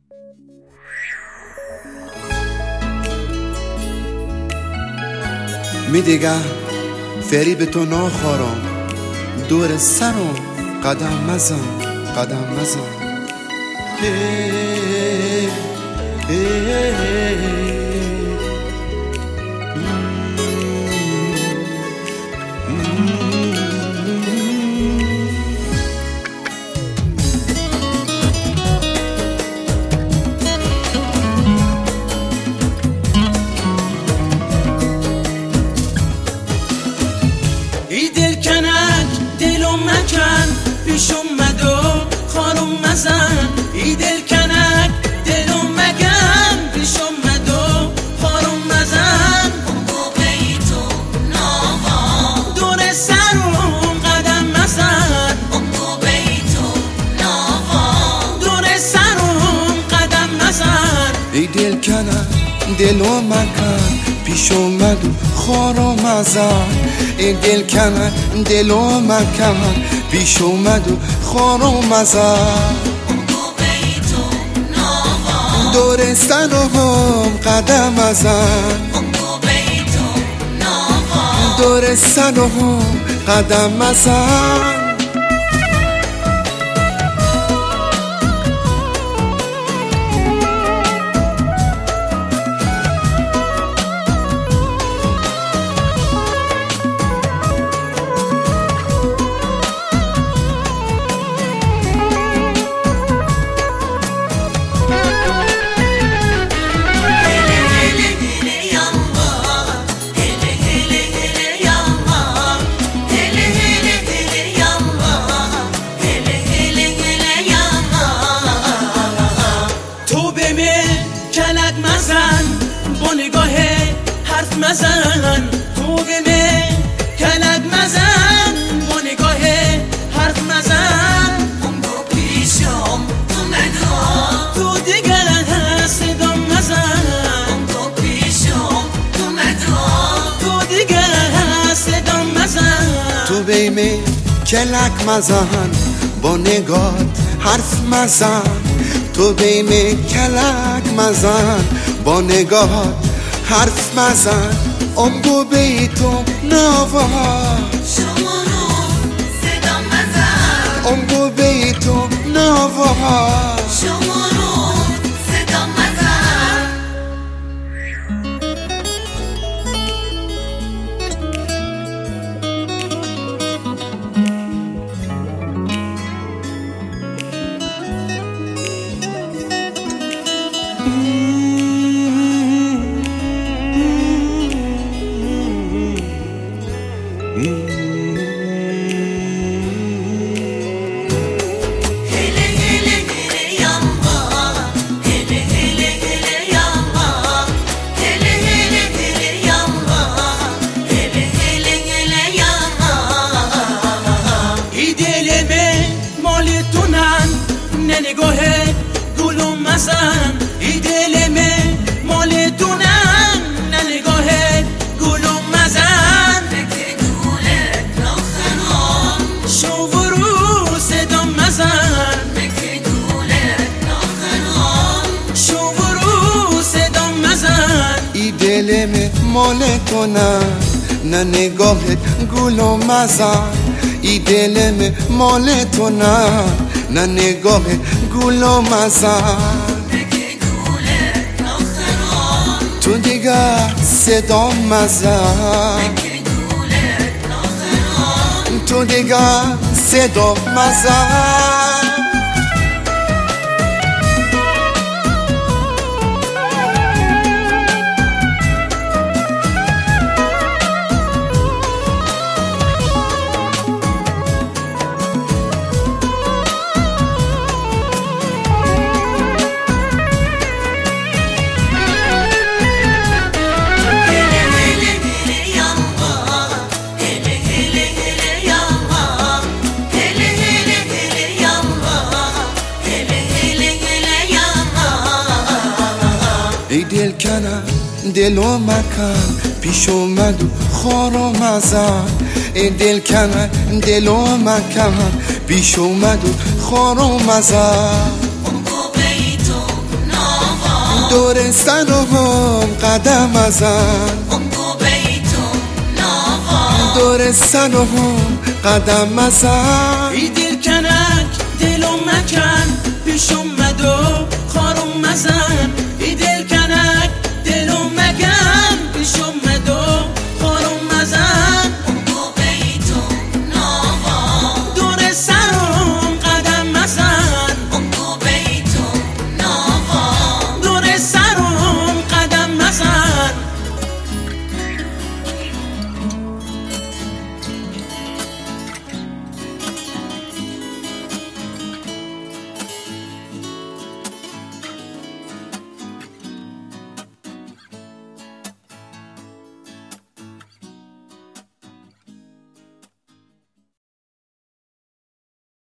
میدیگه فریب تو ناخورم، دور سرم قدم مزن قدم مزن. ای دل کنک دلو مکن، پیش اومد و خارم مزن. ای دل کنک دلو مکن، پیش اومد و خارم مزن. اونگو بیتو ناوا دور سرم قدم مزن. اونگو بیتو ناوا دور سرم قدم مزن. ای دل کنک دلو مکن، پیش اومد و خارم مزن. ای دل کنک دلو مکن، پیش اومد و خارم مزن. اونگو بیتو ناوا دور سرم قدم مزن. اونگو بیتو ناوا دور سرم قدم مزن. با نگاه حرف مزن. تو به من کلک مزن، با نگاه حرف مزن. اونگو پیشم تو مدار تو دیگر صدام مزن. اونگو پیشم تو مدار تو دیگر صدام مزن. تو بیمه کلک مزن، با نگات حرف مزن. تو بیمه کلک مزن، با نگاه حرف مزن. امگو بیتو ناوا شما رو صدا مزن. امگو بیتو ناوا شما رو صدا مزن. نگاه گلو مزن. ای دل من مال دونم، نگاه گلو مزن. بکه گوله ناخنام شو برو صدام مزن. بکه گوله ناخنام شو برو صدام مزن. ای دل مال تو نه نگاهت گلو مزن. ای دل مال تو نه نگاه گلو مزن. بکه گوله ناخنام تو دیگر صدا مزن. بکه گوله ناخنام تو دیگر صدا مزن. ای دل کنم دلو مکن، پیش اومد و خارو مزن. ای دل کنم دلو مکن، پیش اومد و خارو مزن. اونگو بیتو دور سر هم قدم مزن امگو بیتون لاغا دور سر هم قدم مزن ای دل کنک دلو مکن پیشم